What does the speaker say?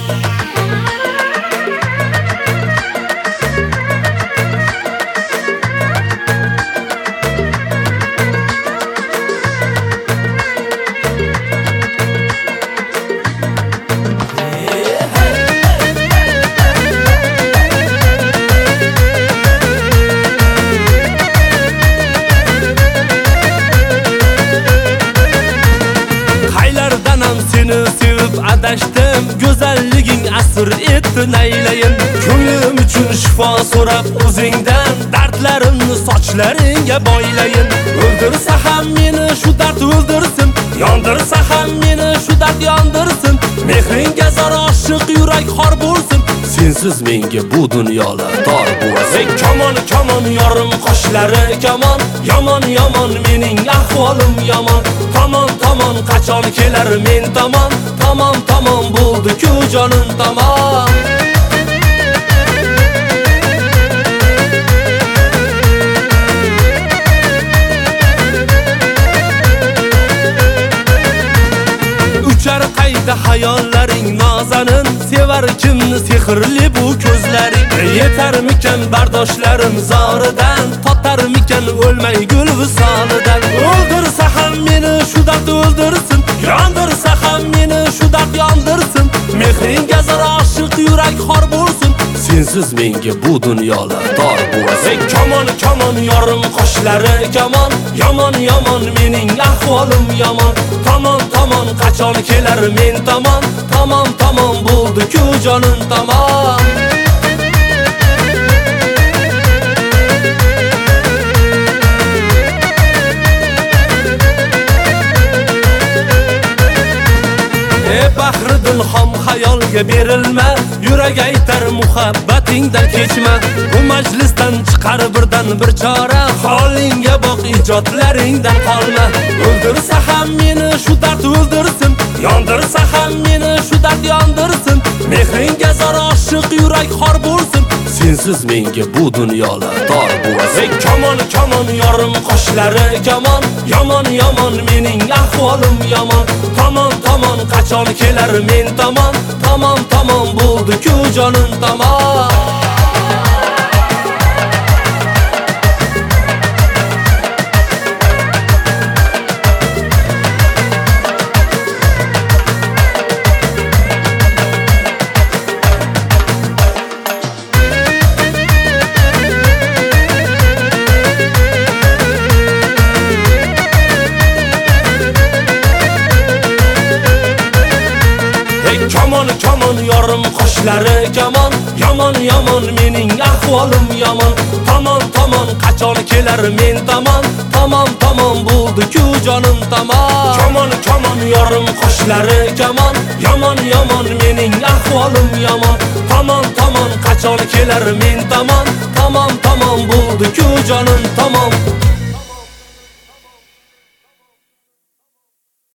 adashdim, go'zalliging asr etdi naylayin. Ko'nglim uchun shifo so'rab o'zingdan dardlarimni sochlaringga boylayin. O'ldirsa ham meni shu dard o'ldirsin, yondirsa ham meni shu dard yondirsin. Mehringga zor oshiq yurak xor bo'lsin, sensiz menga bu dunyolar tor bo'lsin. Kamon kamon yorim qoshlari kamon, yomon yomon mening ahvolim yomon. Tomon tomon qachon kelar men tomon, tamam tamam bo'ldi-ku jonim tamam. Uchar qayda hayollaring nozanin, sevar kimni sehrli bu ko'zlaring. Yetarmikan bardoshlarim zoridan, totarmikan o'lmay gul visolidan. O'ldirsa ham meni shu dard o'ldirsin, yondirsa ham meni shu dard yondirsin. Mehringga zor oshiq yurak xor bo'lsin, sensiz menga bu dunyolar tor bo'lsin. Kamon kamon yorim qoshlari kamon, yomon yomon mening ahvolim yomon. Tomon tomon qachon kelar men tomon, tamam tamam bo'ldi-ku jonim tamam. Bahridil xom xayolga berilma, yurak aytar muhabbatingdan kechma. Bu majlisdan chiqar birdan bir chora, holingga boq ijodlaringdan qolma. O'ldirsa ham meni shu dard o'ldirsin, yondirsa ham meni shu dard yondirsin. Mehringga zor oshiq yurak xor bo'lsin, sensiz menga bu dunyolar tor bo'lsin. Kamon kamon yorim qoshlari kamon, yomon yomon mening ahvolim yomon. Tomon tomon qachon kelar men tomon, tamam tamam bo'ldi-ku jonim tamam. Kamon kamon yorim qoshlari kamon, yomon yomon mening ahvolim yomon. Tomon tomon qachon kelar men tomon, tamam tamam bo'ldi-ku jonim tamam. Kamon kamon yorim qoshlari kamon, yomon yomon mening ahvolim yomon. Tomon tomon qachon kelar men tomon, tamam tamam bo'ldi-ku jonim tamam.